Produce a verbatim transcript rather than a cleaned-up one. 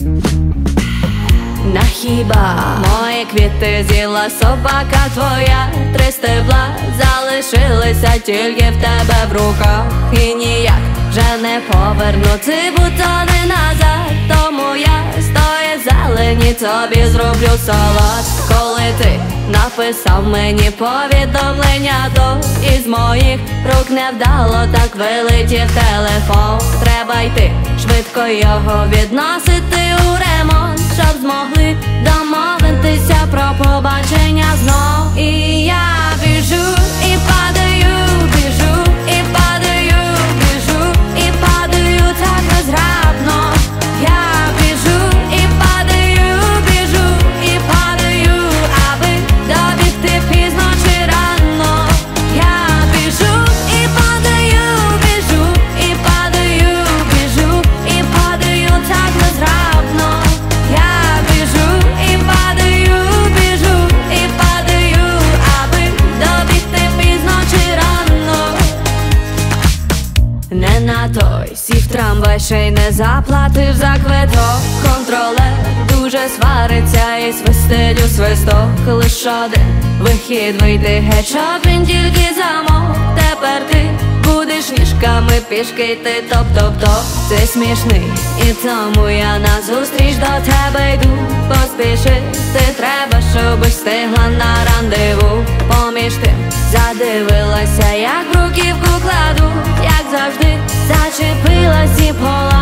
На хіба мої квіти з'їла собака твоя? Три стебла залишилися тільки в тебе в руках, і ніяк вже не повернути бутони назад. Тому я з тої зелені тобі зроблю салат. Коли ти написав мені повідомлення, то із моїх рук невдало так вилетів телефон. Треба йти швидко його відносити у ремонт, щоб змогли домовитися про побачення знов. І я біжу і падаю, біжу і падаю, біжу і падаю так незграбно. Я біжу і падаю, біжу і падаю, аби добігти пізно чи рано. Я біжу і падаю, біжу і падаю, біжу і падаю так незграбно. Я біжу і падаю, біжу і падаю, аби добігти пізно чи рано. Не на той сів трамвай, ще й не заплатив за квиток. Контролер дуже свариться і свистить у свисток. Лиш один вихід, вийти геть, щоб він тільки замок. Тепер ти будеш ніжками пішки йти топ-топ-топ. Ти смішний, і тому я назустріч до тебе йду. Поспішити треба, щоб встигла на рандеву. Поміж тим задивилася, як бруківку кладу, як завжди зачепилась і пола.